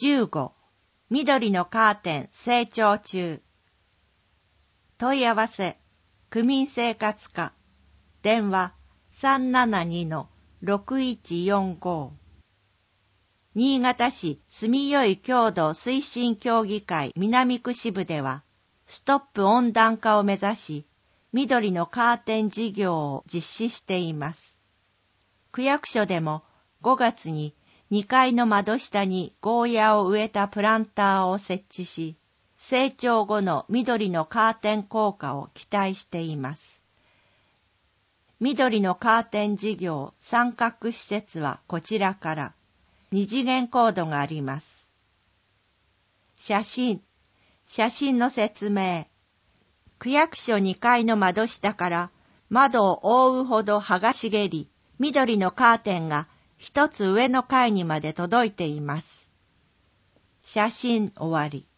15、緑のカーテン成長中。問い合わせ、区民生活課、電話 372-6145。新潟市住よい郷土推進協議会南区支部では、ストップ温暖化を目指し、緑のカーテン事業を実施しています。区役所でも5月に2階の窓下にゴーヤを植えたプランターを設置し、成長後の緑のカーテン効果を期待しています。緑のカーテン事業参画施設はこちらから2次元コードがあります。写真の説明。区役所2階の窓下から窓を覆うほど葉が茂り、緑のカーテンが一つ上の階にまで届いています。写真終わり。